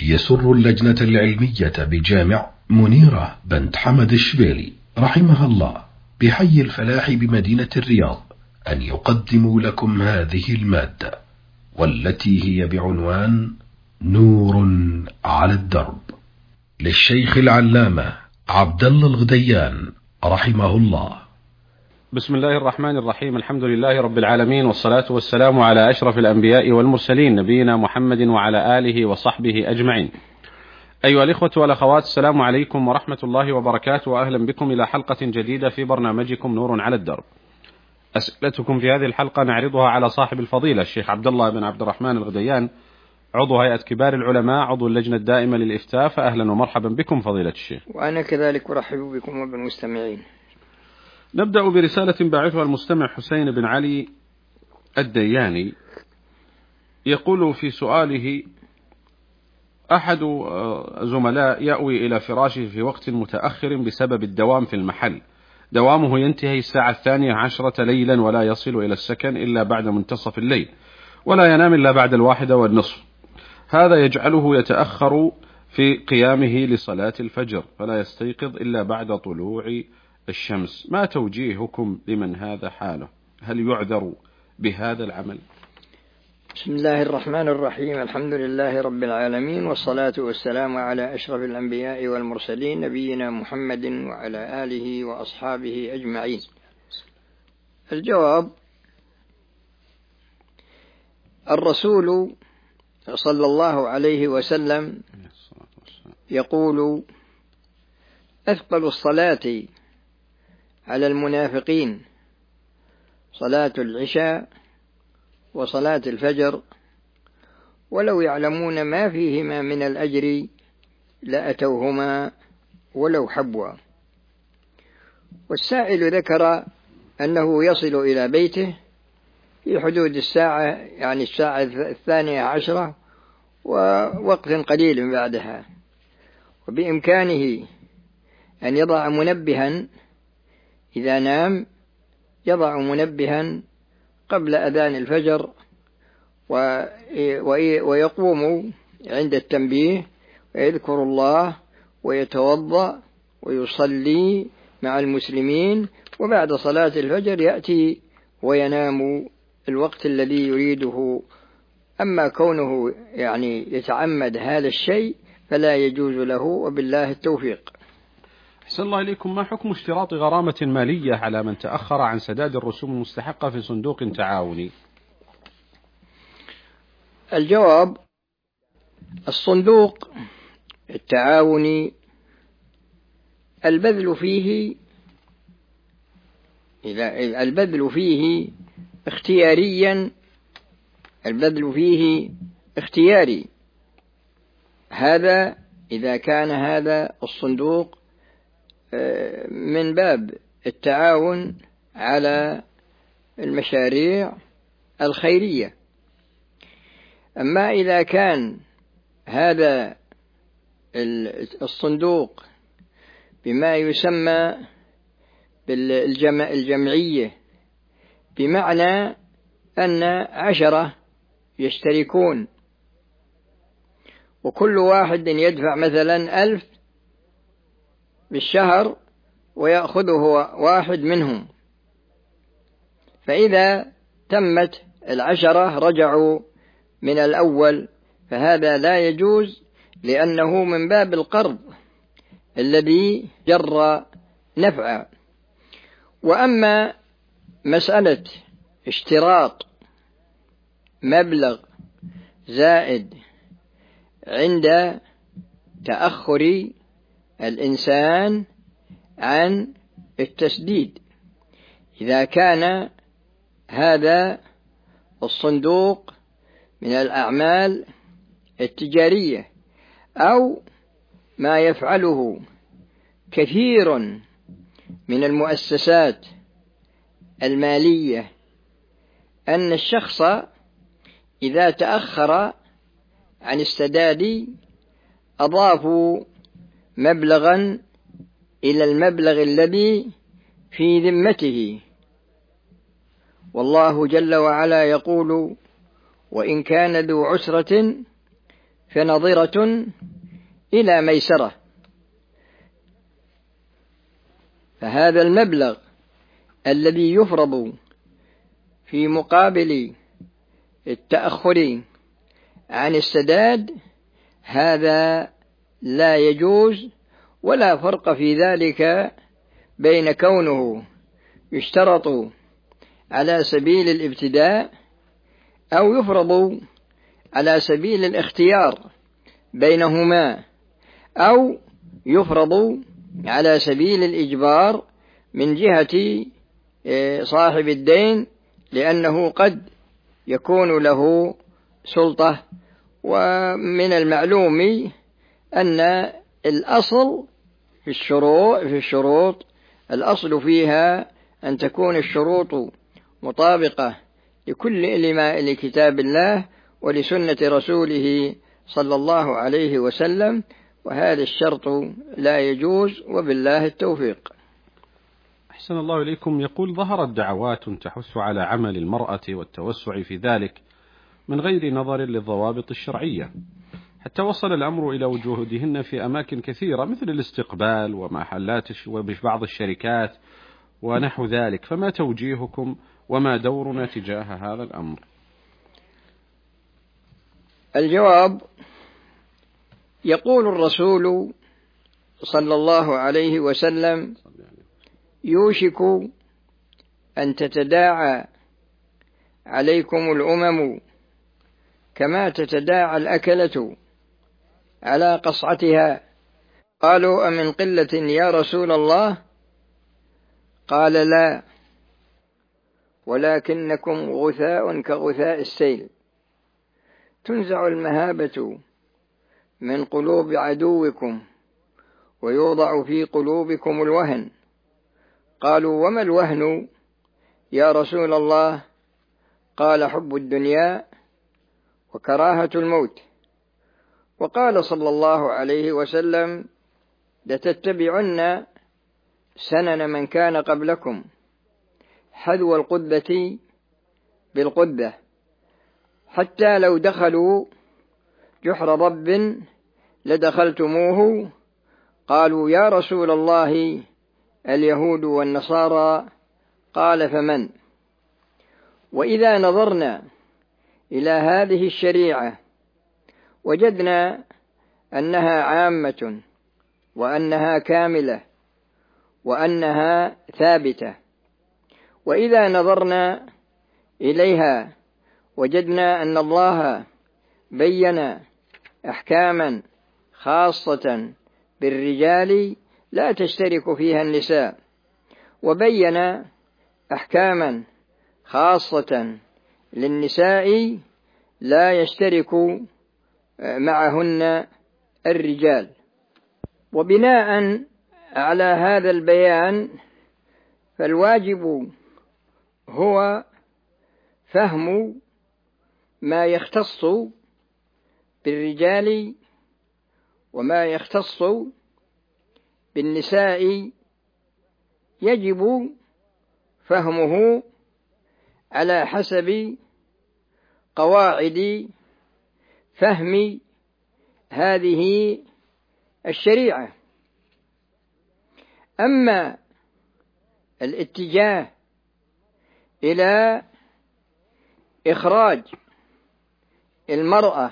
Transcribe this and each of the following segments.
يسر اللجنة العلمية بجامع منيرة بنت حمد الشبيلي رحمها الله بحي الفلاح بمدينة الرياض أن يقدموا لكم هذه المادة، والتي هي بعنوان نور على الدرب، للشيخ العلامة عبد الله الغديان رحمه الله. بسم الله الرحمن الرحيم. الحمد لله رب العالمين، والصلاة والسلام على أشرف الأنبياء والمرسلين، نبينا محمد وعلى آله وصحبه أجمعين. أيها الإخوة والأخوات، السلام عليكم ورحمة الله وبركاته، وأهلا بكم إلى حلقة جديدة في برنامجكم نور على الدرب. أسئلتكم في هذه الحلقة نعرضها على صاحب الفضيلة الشيخ عبد الله بن عبد الرحمن الغديان، عضو هيئة كبار العلماء، عضو اللجنة الدائمة للإفتاء. فأهلا ومرحبا بكم فضيلة الشيخ. وأنا كذلك أرحب بكم وبالمستمعين. نبدأ برسالة باعثها المستمع حسين بن علي الدياني، يقول في سؤاله: أحد زملاء يأوي إلى فراشه في وقت متأخر بسبب الدوام في المحل، دوامه ينتهي الساعة 12 ليلا، ولا يصل إلى السكن إلا بعد منتصف الليل، ولا ينام إلا بعد 1:30. هذا يجعله يتأخر في قيامه لصلاة الفجر، فلا يستيقظ إلا بعد طلوع الشمس. ما توجيهكم لمن هذا حاله؟ هل يعذر بهذا العمل؟ بسم الله الرحمن الرحيم. الحمد لله رب العالمين، والصلاة والسلام على أشرف الأنبياء والمرسلين، نبينا محمد وعلى آله وأصحابه أجمعين. الجواب: الرسول صلى الله عليه وسلم يقول: أثقل الصلاة على المنافقين صلاة العشاء وصلاة الفجر، ولو يعلمون ما فيهما من الأجر لأتوهما ولو حبوا. والسائل ذكر أنه يصل إلى بيته في حدود الساعة، يعني الساعة 12 ووقت قليل بعدها، وبإمكانه أن يضع منبها إذا نام، يضع منبها قبل أذان الفجر ويقوم عند التنبيه ويذكر الله ويتوضأ ويصلي مع المسلمين، وبعد صلاة الفجر يأتي وينام الوقت الذي يريده. أما كونه يعني يتعمد هذا الشيء فلا يجوز له، وبالله التوفيق. أحسن الله إليكم. ما حكم اشتراط غرامة مالية على من تأخر عن سداد الرسوم المستحقة في صندوق تعاوني؟ الجواب: الصندوق التعاوني البذل فيه اختياري. هذا إذا كان هذا الصندوق من باب التعاون على المشاريع الخيرية. أما إذا كان هذا الصندوق بما يسمى بالجمعية، بمعنى أن 10 يشتركون، وكل واحد يدفع مثلا 1000 بالشهر ويأخذه واحد منهم، فإذا تمت 10 رجعوا من الأول، فهذا لا يجوز، لأنه من باب القرض الذي جر نفعا. وأما مسألة اشتراط مبلغ زائد عند تأخر الإنسان عن التسديد، إذا كان هذا الصندوق من الأعمال التجارية، أو ما يفعله كثير من المؤسسات المالية، أن الشخص إذا تأخر عن السداد أضافوا مبلغا إلى المبلغ الذي في ذمته، والله جل وعلا يقول: وإن كان ذو عسرة فنظرة إلى ميسرة. فهذا المبلغ الذي يفرض في مقابل التأخر عن السداد هذا لا يجوز، ولا فرق في ذلك بين كونه يشترط على سبيل الابتداء أو يفرض على سبيل الاختيار بينهما، أو يفرض على سبيل الإجبار من جهة صاحب الدين، لأنه قد يكون له سلطة. ومن المعلوم أن الأصل في الشروط الأصل فيها أن تكون الشروط مطابقة لكتاب الله ولسنة رسوله صلى الله عليه وسلم، وهذا الشرط لا يجوز، وبالله التوفيق. أحسن الله إليكم. يقول: ظهرت دعوات تحث على عمل المرأة والتوسع في ذلك من غير نظر للضوابط الشرعية، حتى وصل الأمر إلى وجودهن في أماكن كثيرة مثل الاستقبال ومحلات وبعض الشركات ونحو ذلك، فما توجيهكم وما دورنا تجاه هذا الأمر؟ الجواب: يقول الرسول صلى الله عليه وسلم: يوشك أن تتداعى عليكم الأمم كما تتداعى الأكلة على قصعتها. قالوا: أمن قلة يا رسول الله؟ قال: لا، ولكنكم غثاء كغثاء السيل، تنزع المهابة من قلوب عدوكم ويوضع في قلوبكم الوهن. قالوا: وما الوهن يا رسول الله؟ قال: حب الدنيا وكراهة الموت. وقال صلى الله عليه وسلم: لتتبعن سنن من كان قبلكم حذو القذة بالقذة، حتى لو دخلوا جحر ضب لدخلتموه. قالوا: يا رسول الله اليهود والنصارى. قال: فمن؟ وإذا نظرنا إلى هذه الشريعة وجدنا أنها عامة وأنها كاملة وأنها ثابتة، وإذا نظرنا إليها وجدنا أن الله بين أحكاما خاصة بالرجال لا تشترك فيها النساء، وبين أحكاما خاصة للنساء لا يشترك معهن الرجال. وبناء على هذا البيان فالواجب هو فهم ما يختص بالرجال وما يختص بالنساء، يجب فهمه على حسب قواعد فهم هذه الشريعة. أما الاتجاه إلى إخراج المرأة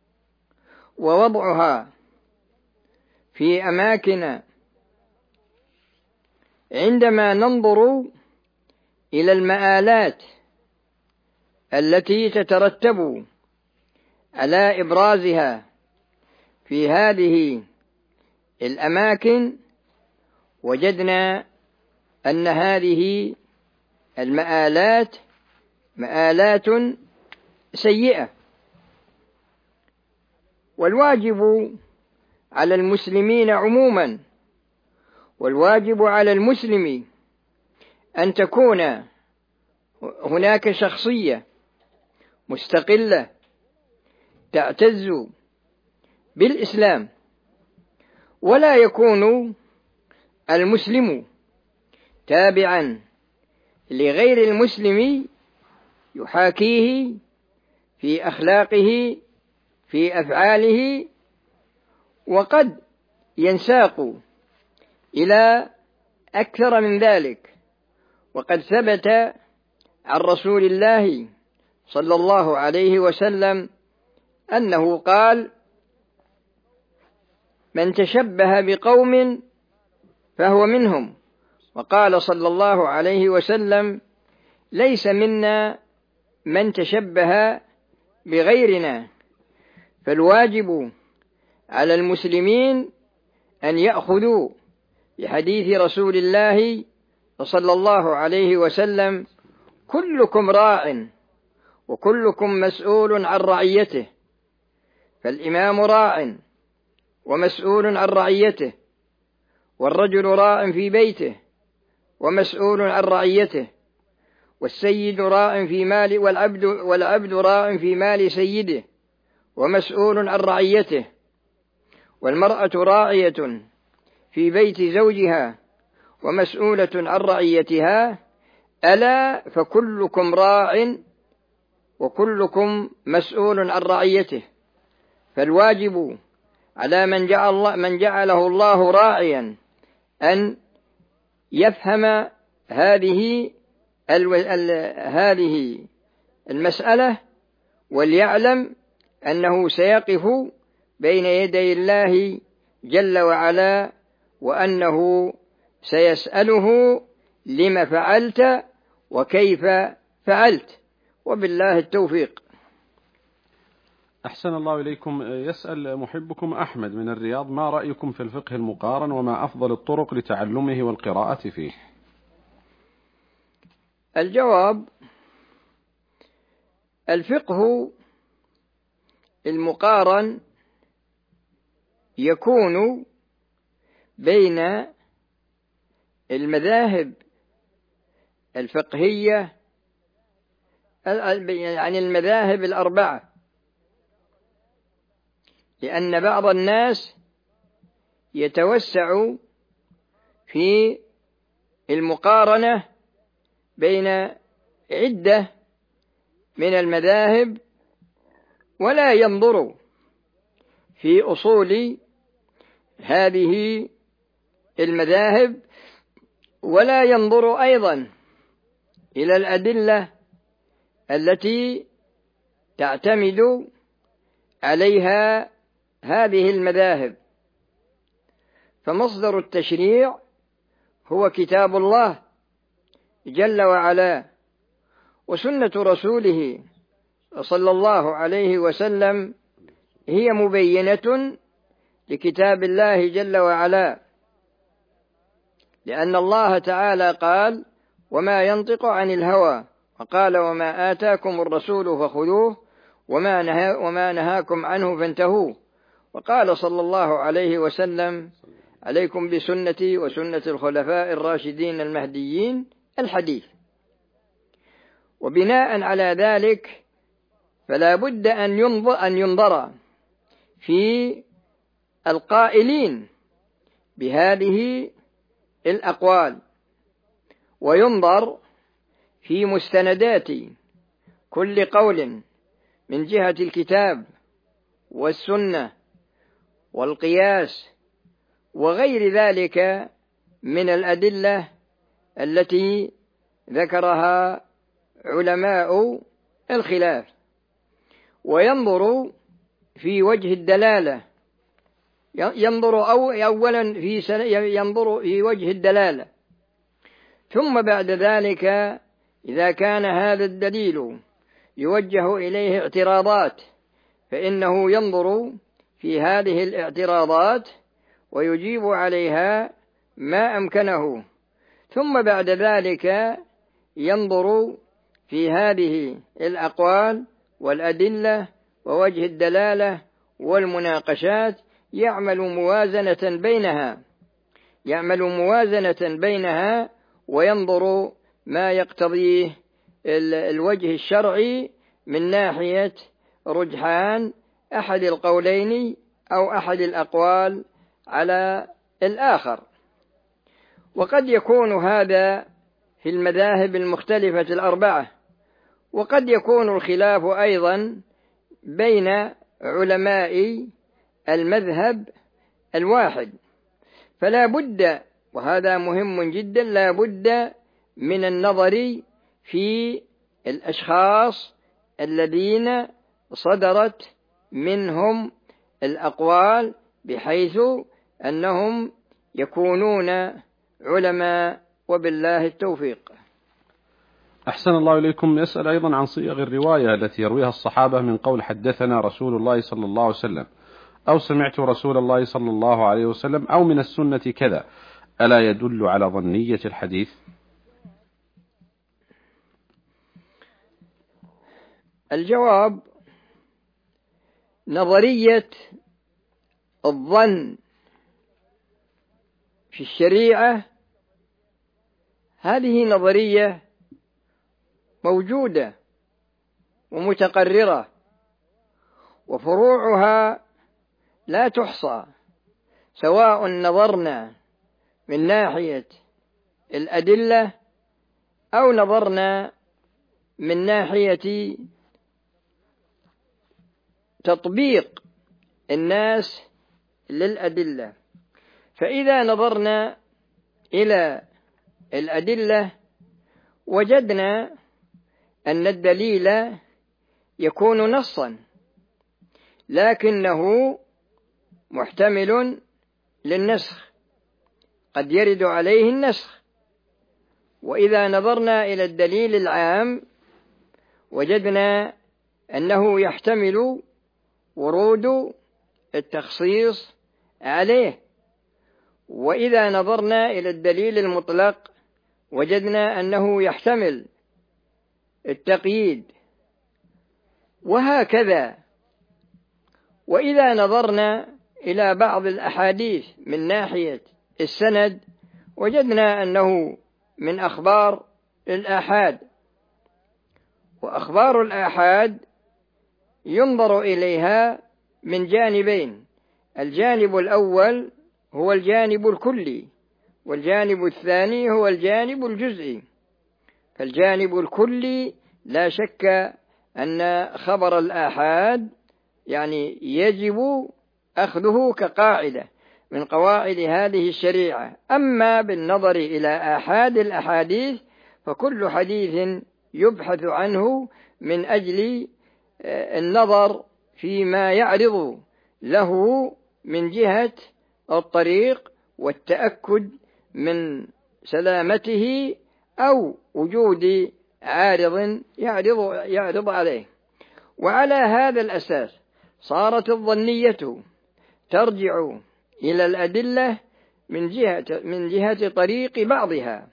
ووضعها في أماكن، عندما ننظر إلى المآلات التي تترتب على إبرازها في هذه الأماكن، وجدنا أن هذه المآلات مآلات سيئة. والواجب على المسلمين عموما، والواجب على المسلم أن تكون هناك شخصية مستقلة تعتز بالإسلام، ولا يكون المسلم تابعا لغير المسلم يحاكيه في أخلاقه في أفعاله، وقد ينساق إلى أكثر من ذلك. وقد ثبت عن رسول الله صلى الله عليه وسلم أنه قال: من تشبه بقوم فهو منهم. وقال صلى الله عليه وسلم: ليس منا من تشبه بغيرنا. فالواجب على المسلمين أن يأخذوا بحديث رسول الله صلى الله عليه وسلم: كلكم راع وكلكم مسؤول عن رعيته. فالإمام راع ومسؤول عن رعيته، والرجل راع في بيته ومسؤول عن رعيته، والسيد راع في مال والعبد راع في مال سيده ومسؤول عن رعيته، والمرأة راعية في بيت زوجها ومسؤولة عن رعيتها. ألا فكلكم راع وكلكم مسؤول عن رعيته. فالواجب على من جعله الله راعيا أن يفهم هذه المسألة، وليعلم أنه سيقف بين يدي الله جل وعلا، وأنه سيسأله: لم فعلت وكيف فعلت؟ وبالله التوفيق. أحسن الله إليكم. يسأل محبكم أحمد من الرياض: ما رأيكم في الفقه المقارن، وما أفضل الطرق لتعلمه والقراءة فيه؟ الجواب: الفقه المقارن يكون بين المذاهب الفقهية، يعني المذاهب الأربعة، لأن بعض الناس يتوسع في المقارنة بين عدة من المذاهب، ولا ينظر في أصول هذه المذاهب، ولا ينظر أيضا إلى الأدلة التي تعتمد عليها هذه المذاهب. فمصدر التشريع هو كتاب الله جل وعلا، وسنة رسوله صلى الله عليه وسلم هي مبينة لكتاب الله جل وعلا، لأن الله تعالى قال: وما ينطق عن الهوى، وقال: وما آتاكم الرسول فخذوه وما نهاكم عنه فانتهوا. وقال صلى الله عليه وسلم: عليكم بسنتي وسنة الخلفاء الراشدين المهديين، الحديث. وبناء على ذلك فلا بد أن ينظر في القائلين بهذه الأقوال، وينظر في مستندات كل قول من جهة الكتاب والسنة والقياس وغير ذلك من الأدلة التي ذكرها علماء الخلاف. وينظر في وجه الدلالة، ينظر في وجه الدلالة، ثم بعد ذلك إذا كان هذا الدليل يوجه إليه اعتراضات، فإنه ينظر في هذه الاعتراضات ويجيب عليها ما أمكنه، ثم بعد ذلك ينظر في هذه الأقوال والأدلة ووجه الدلالة والمناقشات، يعمل موازنة بينها وينظر ما يقتضيه الوجه الشرعي من ناحية رجحان أحد القولين أو أحد الأقوال على الآخر. وقد يكون هذا في المذاهب المختلفة الأربعة، وقد يكون الخلاف أيضا بين علماء المذهب الواحد. فلا بد، وهذا مهم جدا، لا بد من النظر في الأشخاص الذين صدرت منهم الأقوال بحيث أنهم يكونون علماء، وبالله التوفيق. أحسن الله إليكم. يسأل أيضا عن صيغ الرواية التي يرويها الصحابة من قول حدثنا رسول الله صلى الله عليه وسلم، أو سمعت رسول الله صلى الله عليه وسلم، أو من السنة كذا، ألا يدل على ظنية الحديث؟ الجواب: نظرية الظن في الشريعة هذه نظرية موجودة ومتقررة، وفروعها لا تحصى، سواء نظرنا من ناحية الأدلة أو نظرنا من ناحية تطبيق الناس للأدلة. فإذا نظرنا إلى الأدلة وجدنا أن الدليل يكون نصا لكنه محتمل للنسخ، قد يرد عليه النسخ. وإذا نظرنا إلى الدليل العام وجدنا أنه يحتمل ورود التخصيص عليه. وإذا نظرنا إلى الدليل المطلق وجدنا أنه يحتمل التقييد، وهكذا. وإذا نظرنا إلى بعض الأحاديث من ناحية السند وجدنا أنه من أخبار الآحاد، وأخبار الآحاد ينظر إليها من جانبين: الجانب الأول هو الجانب الكلي، والجانب الثاني هو الجانب الجزئي. فالجانب الكلي لا شك أن خبر الآحاد يعني يجب أخذه كقاعدة من قواعد هذه الشريعة. أما بالنظر إلى آحاد الأحاديث فكل حديث يبحث عنه من أجل النظر فيما يعرض له من جهة الطريق والتأكد من سلامته أو وجود عارض يعرض عليه. وعلى هذا الأساس صارت الظنية ترجع إلى الأدلة من جهة طريق بعضها،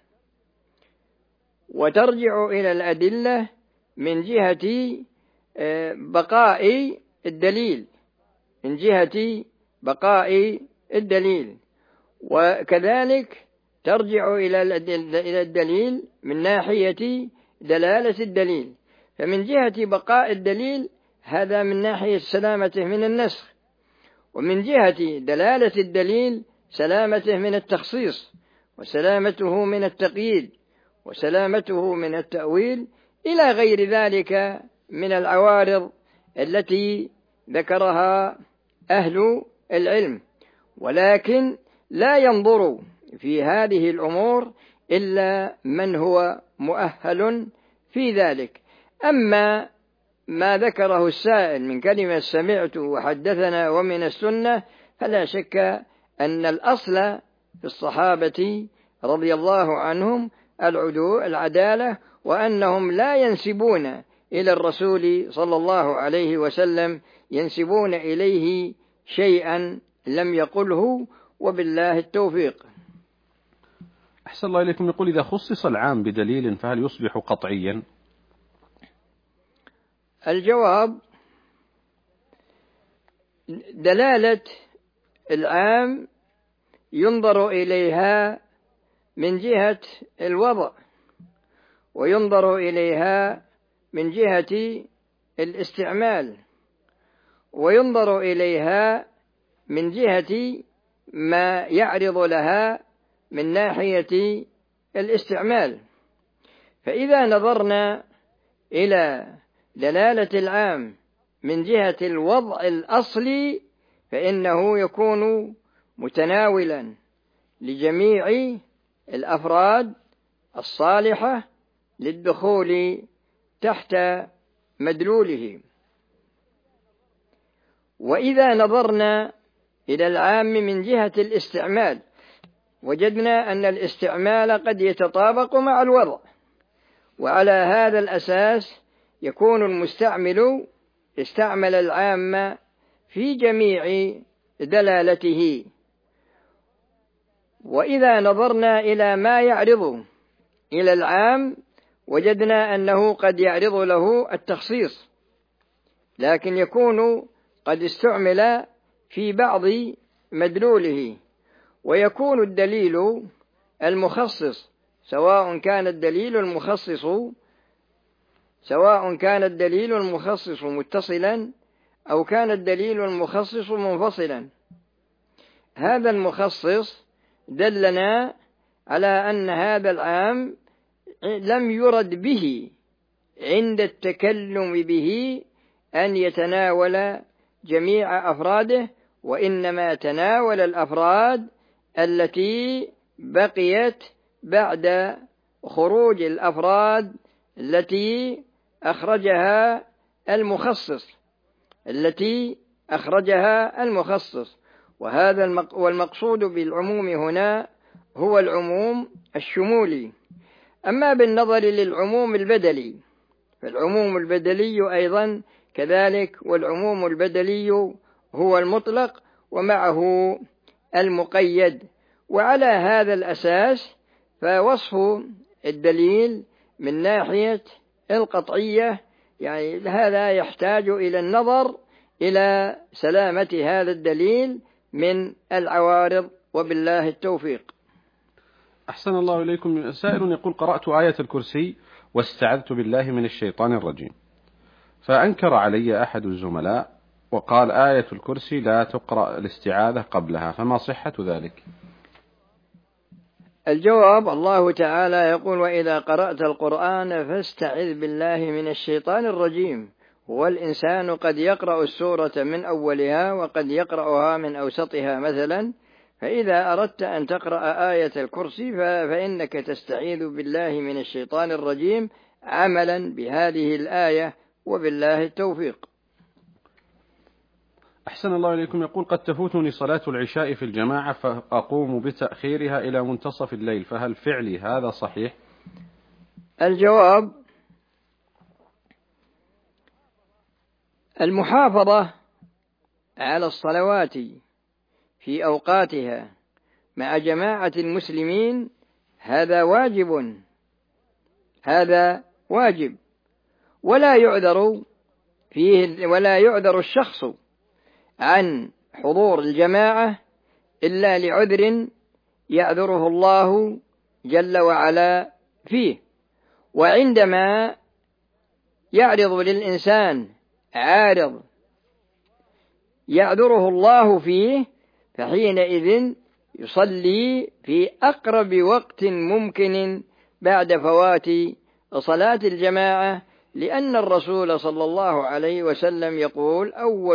وترجع إلى الأدلة من جهة بقاء الدليل، وكذلك ترجع إلى الدليل من ناحية دلالة الدليل. فمن جهة بقاء الدليل هذا من ناحية سلامته من النسخ، ومن جهة دلالة الدليل سلامته من التخصيص، وسلامته من التقييد، وسلامته من التأويل، إلى غير ذلك من العوارض التي ذكرها أهل العلم. ولكن لا ينظر في هذه الأمور إلا من هو مؤهل في ذلك. أما ما ذكره السائل من كلمة سمعت وحدثنا ومن السنة، فلا شك أن الأصل في الصحابة رضي الله عنهم العدالة، وأنهم لا ينسبون إلى الرسول صلى الله عليه وسلم ينسبون إليه شيئا لم يقله، وبالله التوفيق. أحسن الله إليكم. يقول: إذا خصص العام بدليل فهل يصبح قطعيا؟ الجواب: دلالة العام ينظر إليها من جهة الوضع، وينظر إليها من جهة الاستعمال، وينظر إليها من جهة ما يعرض لها من ناحية الاستعمال. فإذا نظرنا إلى دلالة العام من جهة الوضع الأصلي فإنه يكون متناولا لجميع الأفراد الصالحة للدخول تحت مدلوله. وإذا نظرنا إلى العام من جهة الاستعمال وجدنا أن الاستعمال قد يتطابق مع الوضع، وعلى هذا الأساس يكون المستعمل استعمل العام في جميع دلالته. وإذا نظرنا إلى ما يعرض إلى العام وجدنا أنه قد يعرض له التخصيص، لكن يكون قد استعمل في بعض مدلوله، ويكون الدليل المخصص سواء كان الدليل المخصص متصلا أو كان الدليل المخصص منفصلا. هذا المخصص دلنا على أن هذا العام لم يرد به عند التكلم به أن يتناول جميع أفراده، وإنما تناول الأفراد التي بقيت بعد خروج الأفراد التي أخرجها المخصص. وهذا والمقصود بالعموم هنا هو العموم الشمولي. أما بالنظر للعموم البدلي فالعموم البدلي أيضا كذلك، والعموم البدلي هو المطلق ومعه المقيد. وعلى هذا الأساس فوصف الدليل من ناحية القطعية يعني هذا يحتاج إلى النظر إلى سلامة هذا الدليل من العوارض، وبالله التوفيق. أحسن الله إليكم. سائل يقول: قرأت آية الكرسي واستعذت بالله من الشيطان الرجيم، فأنكر علي أحد الزملاء وقال آية الكرسي لا تقرأ الاستعاذة قبلها، فما صحة ذلك؟ الجواب: الله تعالى يقول: وإذا قرأت القرآن فاستعذ بالله من الشيطان الرجيم. والإنسان قد يقرأ السورة من أولها وقد يقرأها من أوسطها مثلا، فإذا أردت أن تقرأ آية الكرسي فإنك تستعيذ بالله من الشيطان الرجيم عملا بهذه الآية، وبالله التوفيق. أحسن الله إليكم. يقول: قد تفوتني صلاة العشاء في الجماعة فأقوم بتأخيرها إلى منتصف الليل، فهل فعلي هذا صحيح؟ الجواب: المحافظة على الصلوات في أوقاتها مع جماعة المسلمين هذا واجب، ولا يعذر الشخص عن حضور الجماعة إلا لعذر يعذره الله جل وعلا فيه. وعندما يعرض للإنسان عارض يعذره الله فيه فحينئذ يصلي في أقرب وقت ممكن بعد فوات صلاة الجماعة، لأن الرسول صلى الله عليه وسلم يقول: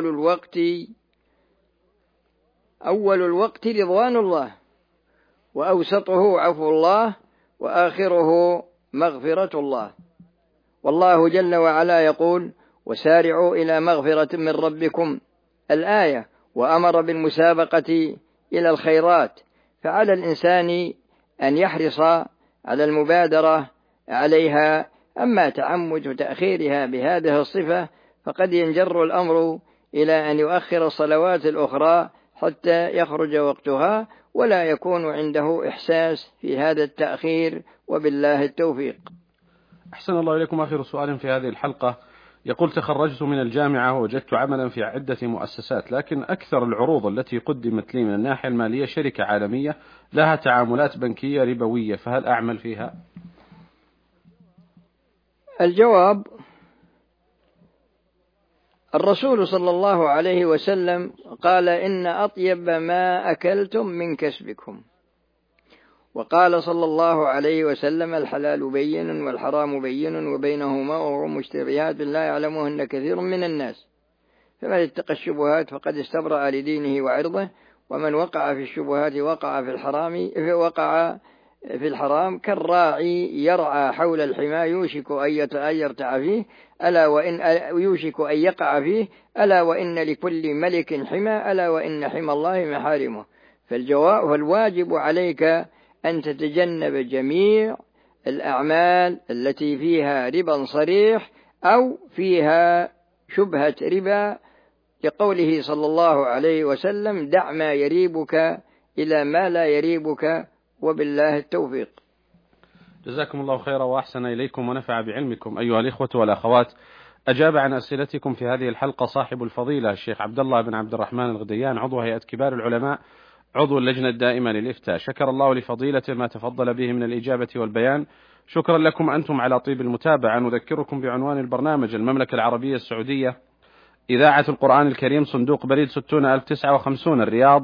أول الوقت رضوان الله، وأوسطه عفو الله، وآخره مغفرة الله. والله جل وعلا يقول: وسارعوا إلى مغفرة من ربكم الآية، وأمر بالمسابقة إلى الخيرات. فعلى الإنسان أن يحرص على المبادرة عليها. أما تعمد تأخيرها بهذه الصفة فقد ينجر الأمر إلى أن يؤخر الصلوات الأخرى حتى يخرج وقتها، ولا يكون عنده إحساس في هذا التأخير، وبالله التوفيق. أحسن الله إليكم. آخر سؤال في هذه الحلقة يقول: تخرجت من الجامعة ووجدت عملا في عدة مؤسسات، لكن أكثر العروض التي قدمت لي من الناحية المالية شركة عالمية لها تعاملات بنكية ربوية، فهل أعمل فيها؟ الجواب: الرسول صلى الله عليه وسلم قال: إن أطيب ما أكلتم من كسبكم. وقال صلى الله عليه وسلم: الحلال بين والحرام بين وبينهما أمور مشتبهات لا يعلمهن كثير من الناس. فمن اتقى الشبهات فقد استبرأ لدينه وعرضه، ومن وقع في الشبهات وقع في الحرام كالراعي يرعى حول الحمى يوشك أن يرتع فيه يوشك أن يقع فيه، ألا وإن لكل ملك حمى، ألا وإن حمى الله محارمه. فالواجب عليك أن تتجنب جميع الأعمال التي فيها ربا صريح أو فيها شبهة ربا، لقوله صلى الله عليه وسلم: دع ما يريبك إلى ما لا يريبك، وبالله التوفيق. جزاكم الله خيرا وأحسن إليكم ونفع بعلمكم. أيها الإخوة والأخوات، أجاب عن أسئلتكم في هذه الحلقة صاحب الفضيلة الشيخ عبد الله بن عبد الرحمن الغديان، عضو هيئة كبار العلماء، عضو اللجنة الدائمة للإفتاء. شكر الله لفضيلته ما تفضل به من الإجابة والبيان. شكرا لكم أنتم على طيب المتابعة. نذكركم بعنوان البرنامج: المملكة العربية السعودية، إذاعة القرآن الكريم، صندوق بريد 60059 الرياض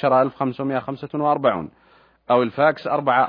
11545، أو الفاكس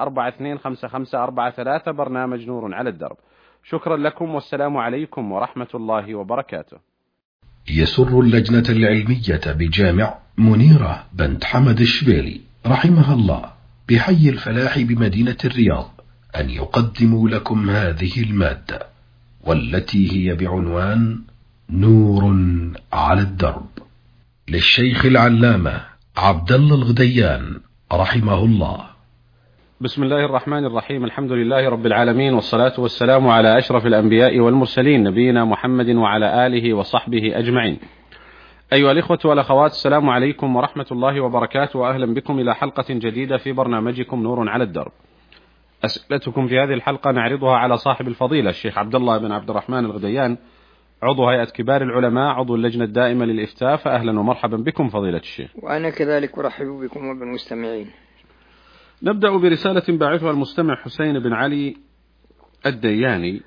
4425543، برنامج نور على الدرب. شكرا لكم والسلام عليكم ورحمة الله وبركاته. يسر اللجنة العلمية بجامع منيرة بنت حمد الشبيلي رحمها الله بحي الفلاح بمدينة الرياض أن يقدموا لكم هذه المادة، والتي هي بعنوان نور على الدرب، للشيخ العلامة عبد الله الغديان رحمه الله. بسم الله الرحمن الرحيم. الحمد لله رب العالمين، والصلاة والسلام على أشرف الأنبياء والمرسلين، نبينا محمد وعلى آله وصحبه أجمعين. أيها الإخوة والأخوات، السلام عليكم ورحمة الله وبركاته، وأهلا بكم إلى حلقة جديدة في برنامجكم نور على الدرب. أسئلتكم في هذه الحلقة نعرضها على صاحب الفضيلة الشيخ عبد الله بن عبد الرحمن الغديان، عضو هيئة كبار العلماء، عضو اللجنة الدائمة للإفتاء. فأهلا ومرحبا بكم فضيلة الشيخ. وأنا كذلك أرحب بكم وبالمستمعين. نبدأ برسالة باعثها المستمع حسين بن علي الدياني،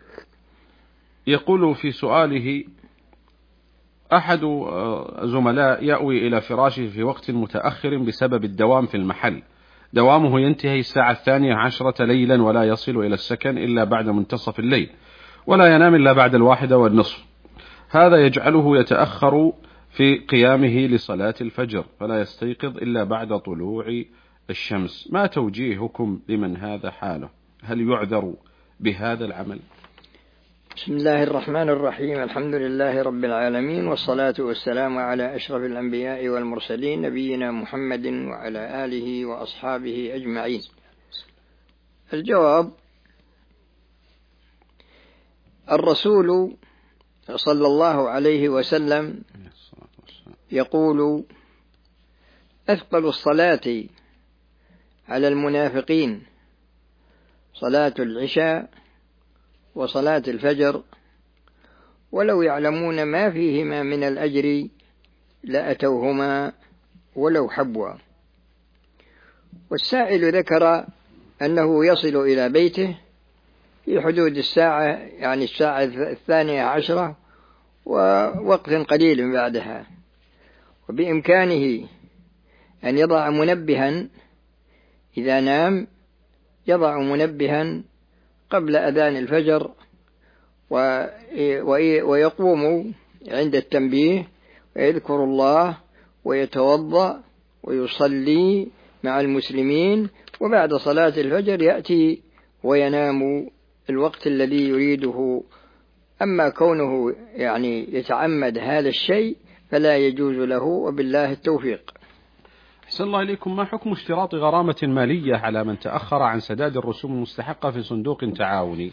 يقول في سؤاله: أحد زملاء يأوي إلى فراشه في وقت متأخر بسبب الدوام في المحل، دوامه ينتهي الساعة 12 ليلا، ولا يصل إلى السكن إلا بعد منتصف الليل، ولا ينام إلا بعد 1:30. هذا يجعله يتأخر في قيامه لصلاة الفجر، فلا يستيقظ إلا بعد طلوع الشمس. ما توجيهكم لمن هذا حاله؟ هل يعذر بهذا العمل؟ بسم الله الرحمن الرحيم. الحمد لله رب العالمين، والصلاة والسلام على أشرف الأنبياء والمرسلين، نبينا محمد وعلى آله وأصحابه أجمعين. الجواب: الرسول صلى الله عليه وسلم يقول: أثقل الصلاة على المنافقين صلاة العشاء وصلاة الفجر، ولو يعلمون ما فيهما من الأجر لأتوهما ولو حبوا. والسائل ذكر أنه يصل إلى بيته في حدود الساعة، يعني الساعة 12 ووقت قليل بعدها، وبإمكانه أن يضع منبها إذا نام، يضع منبها قبل أذان الفجر ويقوم عند التنبيه ويذكر الله ويتوضأ ويصلي مع المسلمين، وبعد صلاة الفجر يأتي وينام الوقت الذي يريده. أما كونه يعني يتعمد هذا الشيء فلا يجوز له، وبالله التوفيق. أحسن الله إليكم. ما حكم اشتراط غرامة مالية على من تأخر عن سداد الرسوم المستحقة في صندوق تعاوني؟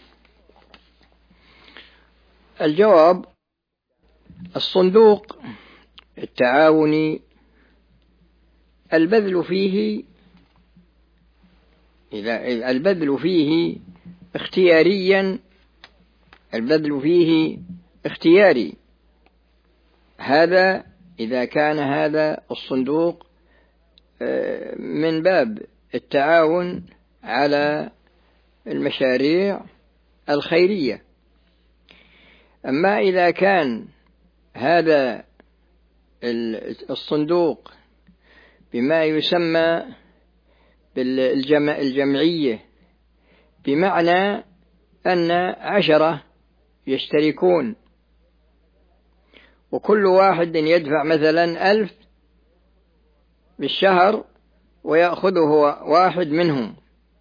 الجواب: الصندوق التعاوني البذل فيه اختياريا، البذل فيه اختياري. هذا إذا كان هذا الصندوق من باب التعاون على المشاريع الخيرية. أما إذا كان هذا الصندوق بما يسمى بالجمعية، بمعنى أن 10 يشتركون وكل واحد يدفع مثلا 1000 بالشهر ويأخذه واحد منهم،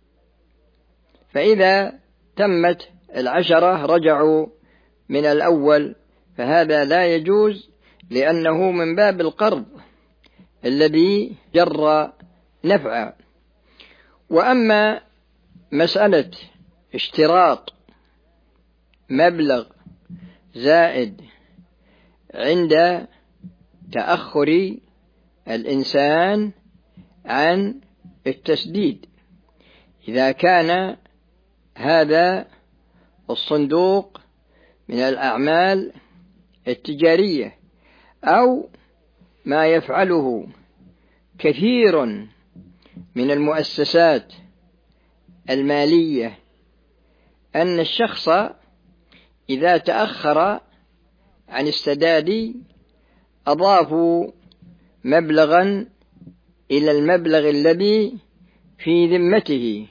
فإذا تمت 10 رجعوا من الأول، فهذا لا يجوز لأنه من باب القرض الذي جر نفعا. وأما مسألة اشتراط مبلغ زائد عند تأخر الإنسان عن التسديد، إذا كان هذا الصندوق من الأعمال التجارية أو ما يفعله كثير من المؤسسات المالية، أن الشخص إذا تأخر عن السداد أضافوا مبلغا إلى المبلغ الذي في ذمته،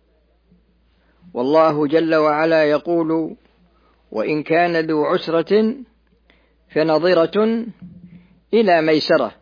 والله جل وعلا يقول: وإن كان ذو عسرة فنظرة إلى ميسرة.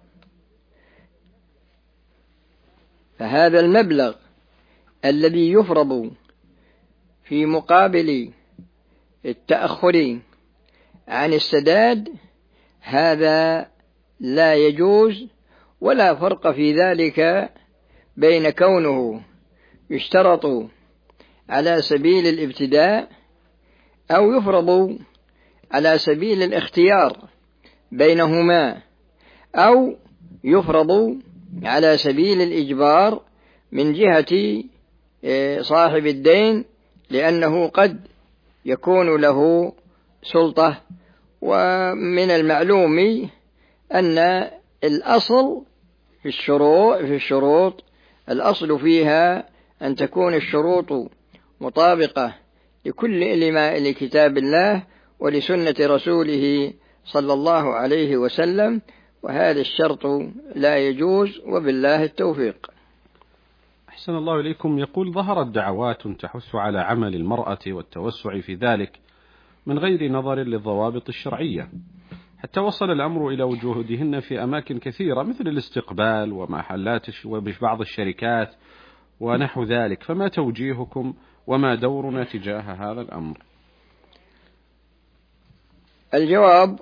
فهذا المبلغ الذي يفرض في مقابل التأخر عن السداد هذا لا يجوز، ولا فرق في ذلك بين كونه يشترط على سبيل الابتداء أو يفرض على سبيل الاختيار بينهما، أو يفرض على سبيل الإجبار من جهة صاحب الدين، لأنه قد يكون له سلطة. ومن المعلوم أن الأصل في الشروط الأصل فيها أن تكون الشروط مطابقة لكتاب الله ولسنة رسوله صلى الله عليه وسلم، وهذا الشرط لا يجوز، وبالله التوفيق. أحسن الله إليكم. يقول: ظهرت دعوات تحث على عمل المرأة والتوسع في ذلك من غير نظر للضوابط الشرعية، حتى وصل الأمر إلى وجودهن في أماكن كثيرة مثل الاستقبال ومحلات وبعض الشركات ونحو ذلك، فما توجيهكم وما دورنا تجاه هذا الأمر؟ الجواب: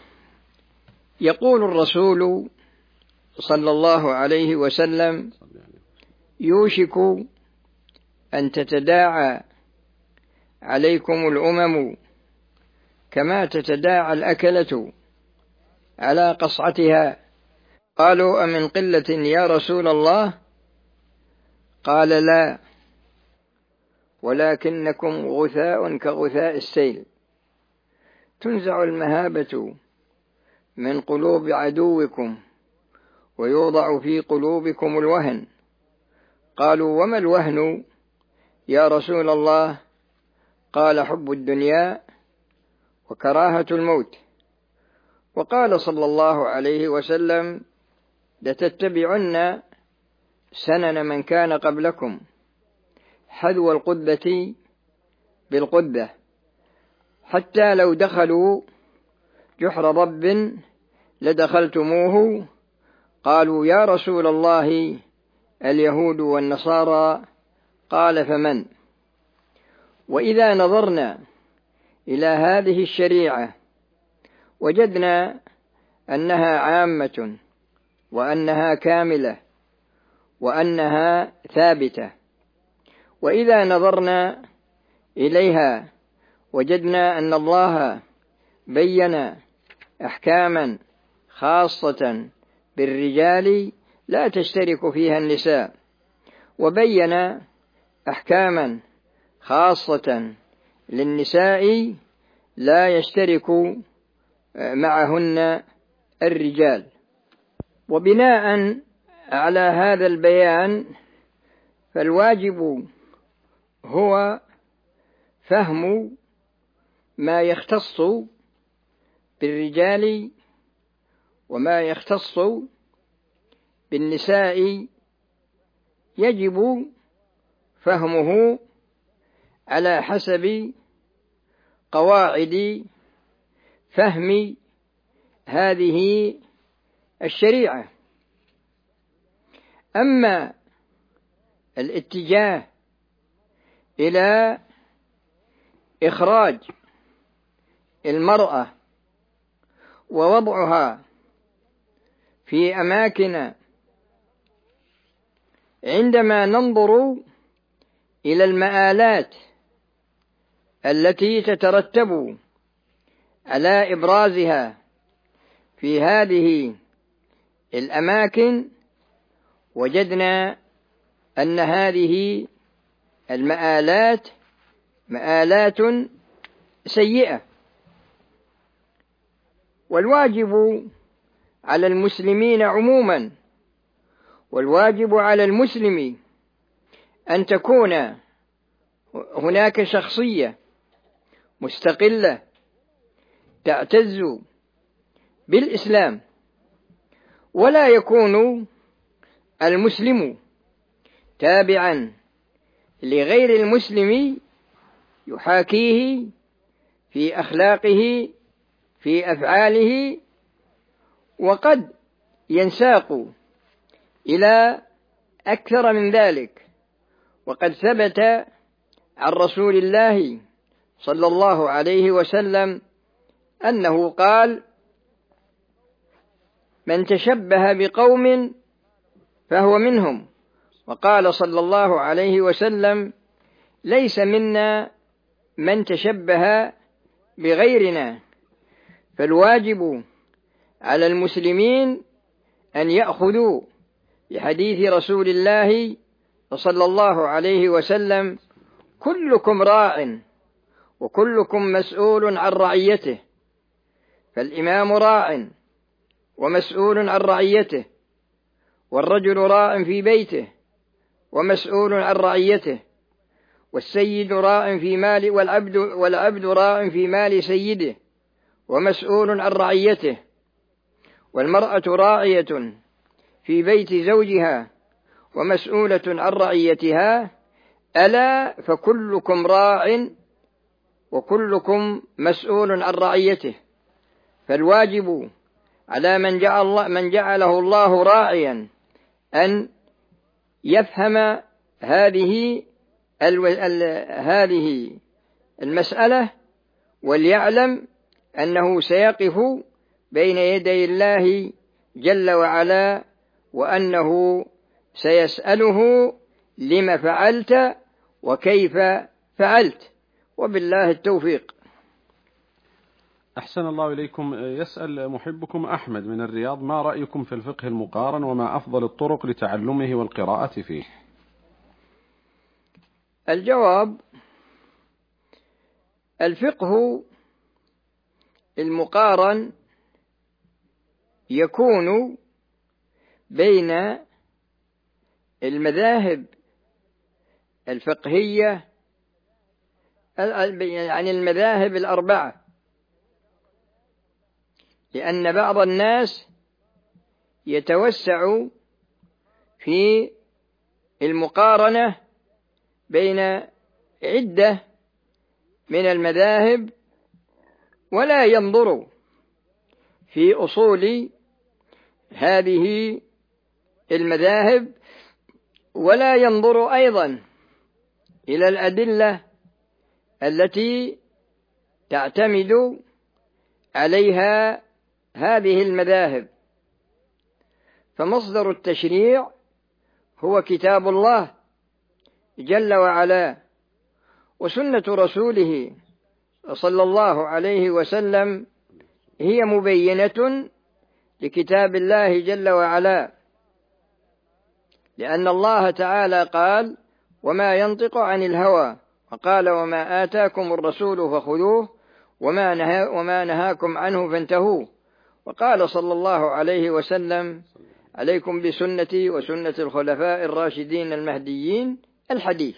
يقول الرسول صلى الله عليه وسلم: يوشك أن تتداعى عليكم الأمم كما تتداعى الأكلة على قصعتها. قالوا: أمن قلة يا رسول الله؟ قال: لا، ولكنكم غثاء كغثاء السيل، تنزع المهابة من قلوب عدوكم ويوضع في قلوبكم الوهن. قالوا: وما الوهن يا رسول الله؟ قال: حب الدنيا وكراهة الموت. وقال صلى الله عليه وسلم: لتتبعن سنن من كان قبلكم حذو القذة بالقذة، حتى لو دخلوا جحر ضب لدخلتموه. قالوا: يا رسول الله اليهود والنصارى. قال: فمن؟ وإذا نظرنا إلى هذه الشريعة وجدنا أنها عامة وأنها كاملة وأنها ثابتة، وإذا نظرنا إليها وجدنا أن الله بين أحكاما خاصة بالرجال لا تشترك فيها النساء، وبين أحكاما خاصة للنساء لا يشترك معهن الرجال. وبناء على هذا البيان فالواجب هو فهم ما يختص بالرجال وما يختص بالنساء، يجب فهمه على حسب قواعد فهم هذه الشريعة. أما الاتجاه إلى إخراج المرأة ووضعها في أماكن، عندما ننظر إلى المآلات التي تترتب على إبرازها في هذه الأماكن، وجدنا أن هذه المآلات مآلات سيئة. والواجب على المسلمين عموما، والواجب على المسلم أن تكون هناك شخصية مستقلة تعتز بالإسلام، ولا يكون المسلم تابعا لغير المسلم يحاكيه في أخلاقه في أفعاله، وقد ينساق إلى أكثر من ذلك. وقد ثبت عن رسول الله صلى الله عليه وسلم أنه قال: من تشبه بقوم فهو منهم. وقال صلى الله عليه وسلم: ليس منا من تشبه بغيرنا. فالواجب على المسلمين أن يأخذوا بحديث رسول الله صلى الله عليه وسلم: كلكم راع وكلكم مسؤول عن رعيته. فالإمام راع ومسؤول عن رعيته، والرجل راع في بيته ومسؤول عن رعيته، والسيد راع في مال والعبد راع في مال سيده ومسؤول عن رعيته، والمرأة راعية في بيت زوجها ومسؤولة عن رعيتها. ألا فكلكم راع وكلكم مسؤول عن رعيته. فالواجب على من جعله الله راعيا أن يفهم هذه المسألة، وليعلم أنه سيقف بين يدي الله جل وعلا، وأنه سيسأله: لم فعلت وكيف فعلت؟ وبالله التوفيق. أحسن الله إليكم. يسأل محبكم أحمد من الرياض: ما رأيكم في الفقه المقارن، وما أفضل الطرق لتعلمه والقراءة فيه؟ الجواب: الفقه المقارن يكون بين المذاهب الفقهية، يعني المذاهب الأربعة، لأن بعض الناس يتوسع في المقارنة بين عدة من المذاهب، ولا ينظر في أصول هذه المذاهب، ولا ينظر أيضا إلى الأدلة التي تعتمد عليها هذه المذاهب. فمصدر التشريع هو كتاب الله جل وعلا، وسنة رسوله صلى الله عليه وسلم هي مبينة لكتاب الله جل وعلا، لأن الله تعالى قال: وما ينطق عن الهوى، وقال: وما آتاكم الرسول فخذوه وما نهاكم عنه فانتهوا. وقال صلى الله عليه وسلم: عليكم بسنتي وسنة الخلفاء الراشدين المهديين، الحديث.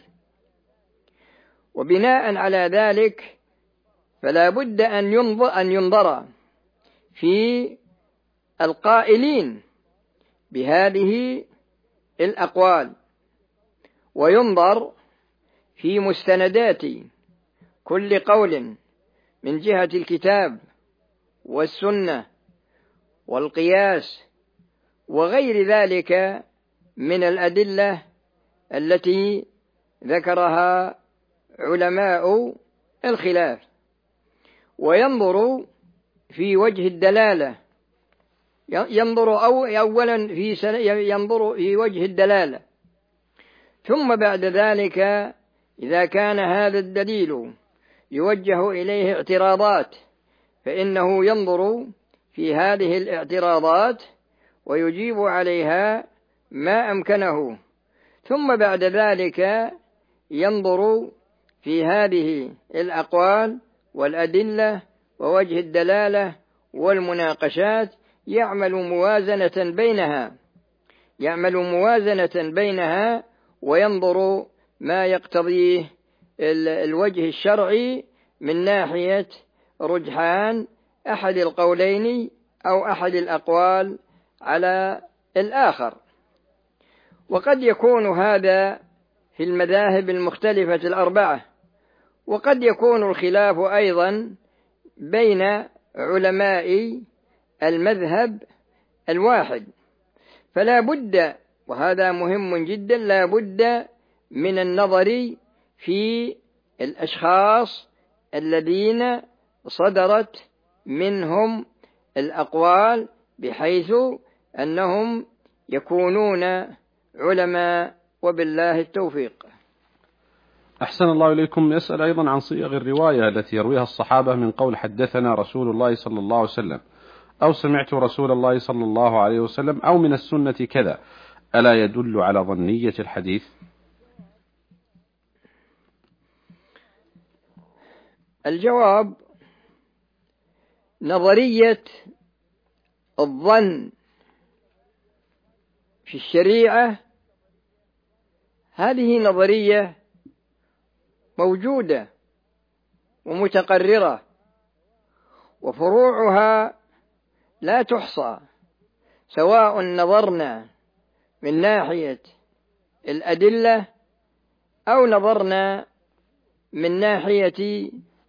وبناء على ذلك فلا بد أن ينظر في القائلين بهذه الأقوال، وينظر في مستندات كل قول من جهة الكتاب والسنة والقياس وغير ذلك من الأدلة التي ذكرها علماء الخلاف، وينظر في وجه الدلالة، أولا ينظر في وجه الدلالة، ثم بعد ذلك إذا كان هذا الدليل يوجه إليه اعتراضات فإنه ينظر في هذه الاعتراضات ويجيب عليها ما أمكنه، ثم بعد ذلك ينظر في هذه الأقوال والأدلة ووجه الدلالة والمناقشات، يعمل موازنة بينها وينظر ما يقتضيه الوجه الشرعي من ناحية رجحان أحد القولين أو أحد الأقوال على الآخر. وقد يكون هذا في المذاهب المختلفة الأربعة، وقد يكون الخلاف أيضا بين علماء المذهب الواحد، فلا بد، وهذا مهم جدا، لا بد من النظر في الأشخاص الذين صدرت منهم الأقوال بحيث أنهم يكونون علماء، وبالله التوفيق. أحسن الله إليكم. يسأل أيضا عن صيغ الرواية التي يرويها الصحابة من قول حدثنا رسول الله صلى الله عليه وسلم، أو سمعت رسول الله صلى الله عليه وسلم، أو من السنة كذا، ألا يدل على ظنية الحديث؟ الجواب: نظرية الظن في الشريعة هذه نظرية موجودة ومتقررة، وفروعها لا تحصى، سواء نظرنا من ناحية الأدلة أو نظرنا من ناحية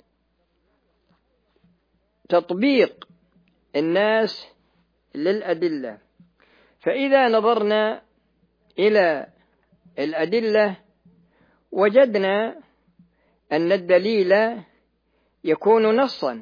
تطبيق الناس للأدلة. فإذا نظرنا إلى الأدلة وجدنا أن الدليل يكون نصا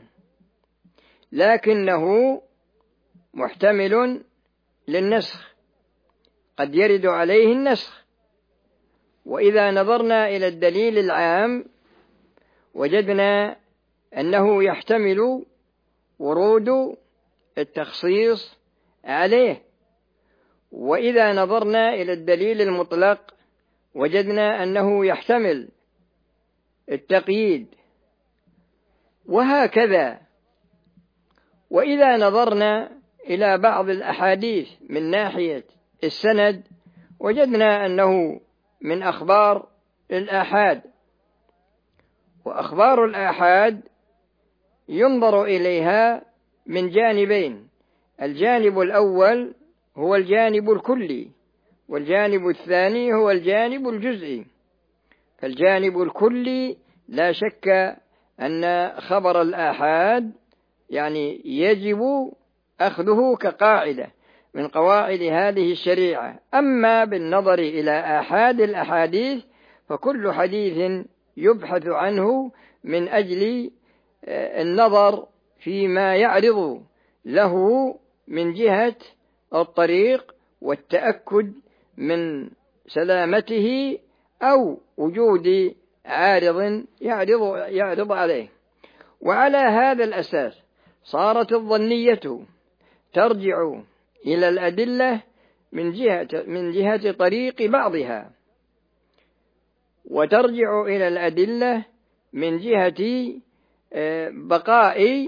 لكنه محتمل للنسخ، قد يرد عليه النسخ. وإذا نظرنا إلى الدليل العام وجدنا أنه يحتمل ورود التخصيص عليه. وإذا نظرنا إلى الدليل المطلق وجدنا أنه يحتمل التقييد، وهكذا. وإذا نظرنا إلى بعض الأحاديث من ناحية السند وجدنا أنه من أخبار الآحاد، وأخبار الآحاد ينظر إليها من جانبين: الجانب الأول هو الجانب الكلي، والجانب الثاني هو الجانب الجزئي. فالجانب الكلي لا شك أن خبر الآحاد يعني يجب أخذه كقاعدة من قواعد هذه الشريعة. أما بالنظر إلى آحاد الأحاديث فكل حديث يبحث عنه من أجل النظر فيما يعرض له من جهة الطريق والتأكد من سلامته أو وجود عارض يعرض عليه. وعلى هذا الأساس صارت الظنية ترجع إلى الأدلة من جهة طريق بعضها، وترجع إلى الأدلة من جهة بقاء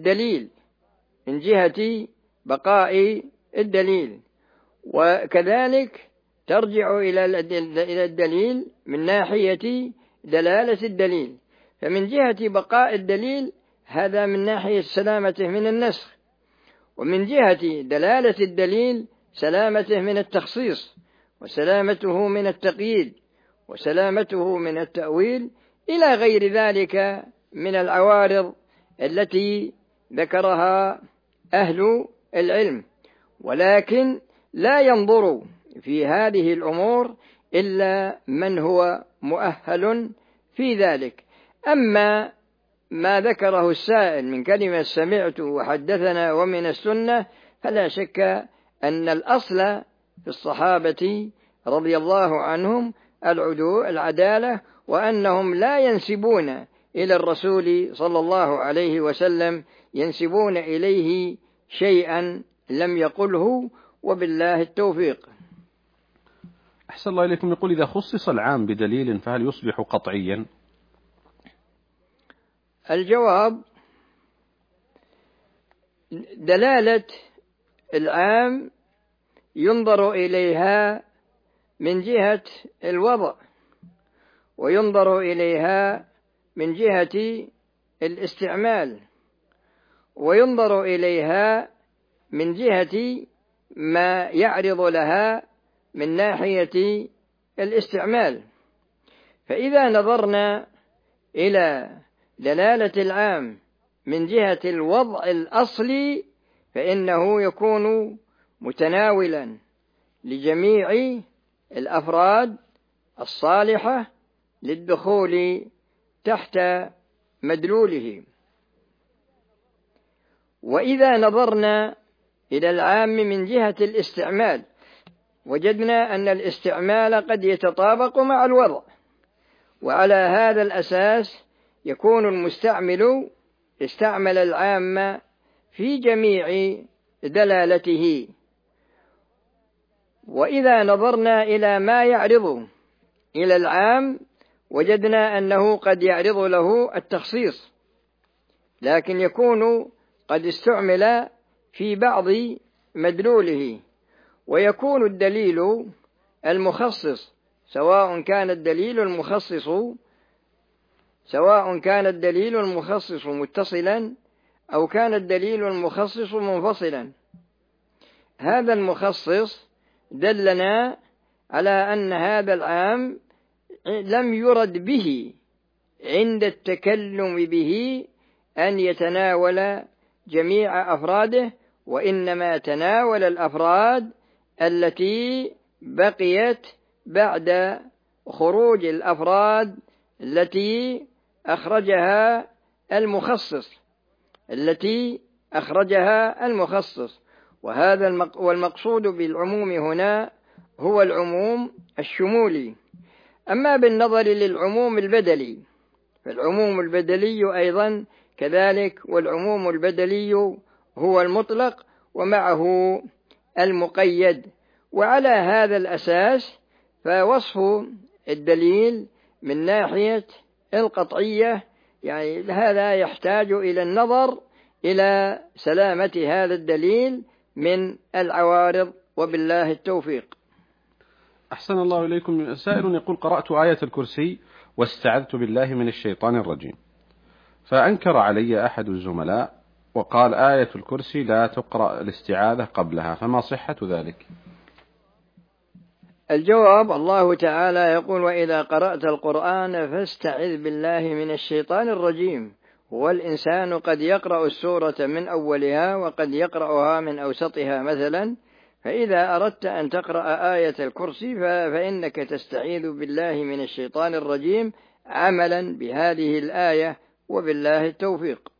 الدليل، وكذلك ترجع إلى الدليل من ناحية دلالة الدليل. فمن جهة بقاء الدليل هذا من ناحية سلامته من النسخ، ومن جهة دلالة الدليل سلامته من التخصيص، وسلامته من التقييد، وسلامته من التأويل، إلى غير ذلك من العوارض التي ذكرها أهل العلم، ولكن لا ينظر في هذه الأمور إلا من هو مؤهل في ذلك. أما ما ذكره السائل من كلمة سمعت وحدثنا ومن السنة، فلا شك أن الأصل في الصحابة رضي الله عنهم العدالة، وأنهم لا ينسبون إلى الرسول صلى الله عليه وسلم ينسبون إليه شيئا لم يقله، وبالله التوفيق. أحسن الله إليكم. يقول: إذا خصص العام بدليل فهل يصبح قطعيا؟ الجواب: دلالة العام ينظر إليها من جهة الوضع، وينظر إليها من جهة الاستعمال، وينظر إليها من جهة ما يعرض لها من ناحية الاستعمال. فإذا نظرنا إلى دلالة العام من جهة الوضع الأصلي فإنه يكون متناولا لجميع الأفراد الصالحة للدخول تحت مدلوله. وإذا نظرنا إلى العام من جهة الاستعمال وجدنا أن الاستعمال قد يتطابق مع الوضع، وعلى هذا الأساس يكون المستعمل استعمل العام في جميع دلالته. وإذا نظرنا إلى ما يعرض إلى العام وجدنا أنه قد يعرض له التخصيص، لكن يكون قد استعمل في بعض مدلوله، ويكون الدليل المخصص سواء كان الدليل المخصص متصلا أو كان الدليل المخصص منفصلا. هذا المخصص دلنا على أن هذا العام لم يرد به عند التكلم به أن يتناول جميع أفراده، وإنما تناول الأفراد التي بقيت بعد خروج الأفراد التي أخرجها المخصص. وهذا والمقصود بالعموم هنا هو العموم الشمولي. أما بالنظر للعموم البدلي فالعموم البدلي أيضا كذلك، والعموم البدلي هو المطلق ومعه المقيد. وعلى هذا الأساس فوصف الدليل من ناحية القطعية يعني هذا يحتاج إلى النظر إلى سلامة هذا الدليل من العوارض، وبالله التوفيق. أحسن الله إليكم. سائل يقول: قرأت آية الكرسي واستعذت بالله من الشيطان الرجيم، فأنكر علي أحد الزملاء وقال: آية الكرسي لا تقرأ الاستعاذة قبلها، فما صحة ذلك؟ الجواب: الله تعالى يقول: وإذا قرأت القرآن فاستعذ بالله من الشيطان الرجيم. والإنسان قد يقرأ السورة من أولها وقد يقرأها من أوسطها مثلا، فإذا أردت أن تقرأ آية الكرسي فإنك تستعيذ بالله من الشيطان الرجيم عملا بهذه الآية، وبالله التوفيق.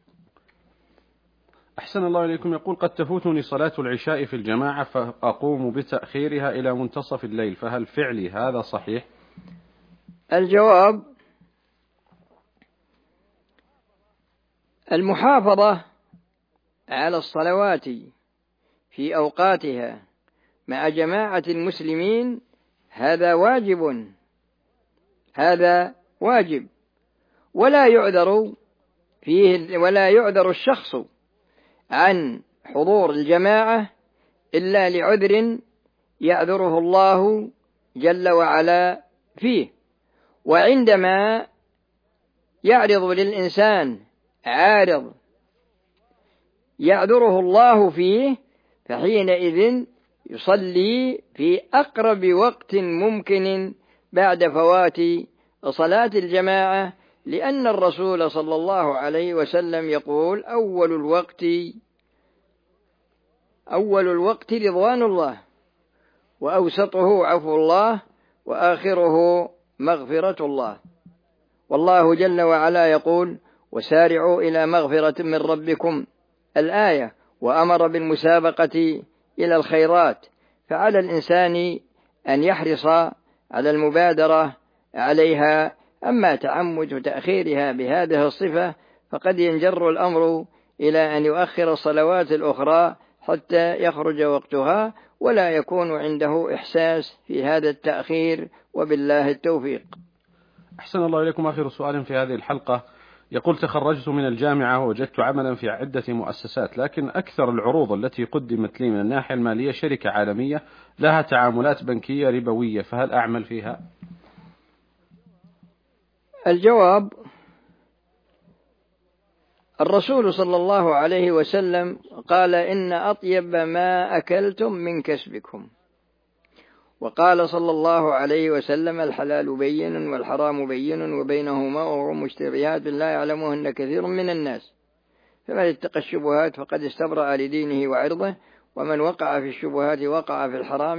أحسن الله إليكم. يقول: قد تفوتني صلاة العشاء في الجماعة فأقوم بتأخيرها إلى منتصف الليل، فهل فعلي هذا صحيح؟ الجواب: المحافظة على الصلوات في أوقاتها مع جماعة المسلمين هذا واجب، ولا يعذر الشخص عن حضور الجماعة إلا لعذر يعذره الله جل وعلا فيه. وعندما يعرض للإنسان عارض يعذره الله فيه فحينئذ يصلي في أقرب وقت ممكن بعد فوات صلاة الجماعة، لأن الرسول صلى الله عليه وسلم يقول: أول الوقت أول الوقت رضوان الله، وأوسطه عفو الله، وآخره مغفرة الله. والله جل وعلا يقول: وسارعوا إلى مغفرة من ربكم الآية، وأمر بالمسابقة إلى الخيرات. فعلى الإنسان أن يحرص على المبادرة عليها. أما تعمد تأخيرها بهذه الصفة فقد ينجر الأمر إلى أن يؤخر الصلوات الأخرى حتى يخرج وقتها، ولا يكون عنده إحساس في هذا التأخير، وبالله التوفيق. أحسن الله إليكم. آخر سؤال في هذه الحلقة يقول: تخرجت من الجامعة ووجدت عملا في عدة مؤسسات، لكن أكثر العروض التي قدمت لي من الناحية المالية شركة عالمية لها تعاملات بنكية ربوية، فهل أعمل فيها؟ الجواب: الرسول صلى الله عليه وسلم قال: إن أطيب ما أكلتم من كسبكم. وقال صلى الله عليه وسلم: الحلال بين والحرام بين وبينهما أمور مشتبهات لا يعلمهن كثير من الناس، فمن اتقى الشبهات فقد استبرأ لدينه وعرضه، ومن وقع في الشبهات وقع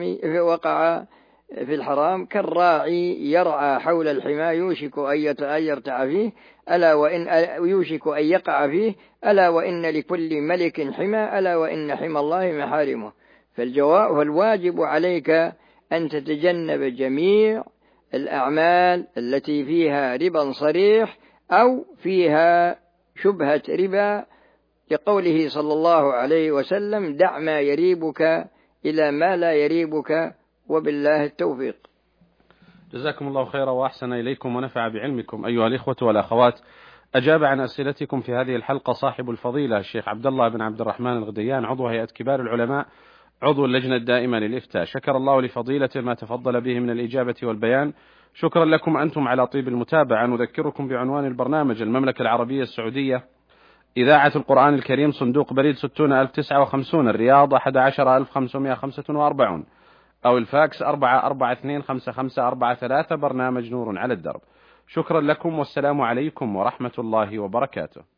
في الحرام كالراعي يرعى حول الحمى يوشك أن يرتع فيه يوشك أن يقع فيه، ألا وإن لكل ملك حمى، ألا وإن حمى الله محارمه. فالواجب عليك أن تتجنب جميع الأعمال التي فيها ربا صريح أو فيها شبهة ربا، لقوله صلى الله عليه وسلم: دع ما يريبك إلى ما لا يريبك، وبالله التوفيق. جزاكم الله خيرا وأحسن إليكم ونفع بعلمكم أيها الإخوة والأخوات. أجاب عن أسئلتكم في هذه الحلقة صاحب الفضيلة الشيخ عبد الله بن عبد الرحمن الغديان، عضو هيئة كبار العلماء، عضو اللجنة الدائمة للإفتاء. شكر الله لفضيلته ما تفضل به من الإجابة والبيان. شكرا لكم أنتم على طيب المتابعة. نذكركم بعنوان البرنامج: المملكة العربية السعودية، إذاعة القرآن الكريم، صندوق بريد 60059 الرياض 11545، أو الفاكس 44255543، برنامج نور على الدرب. شكرا لكم، والسلام عليكم ورحمة الله وبركاته.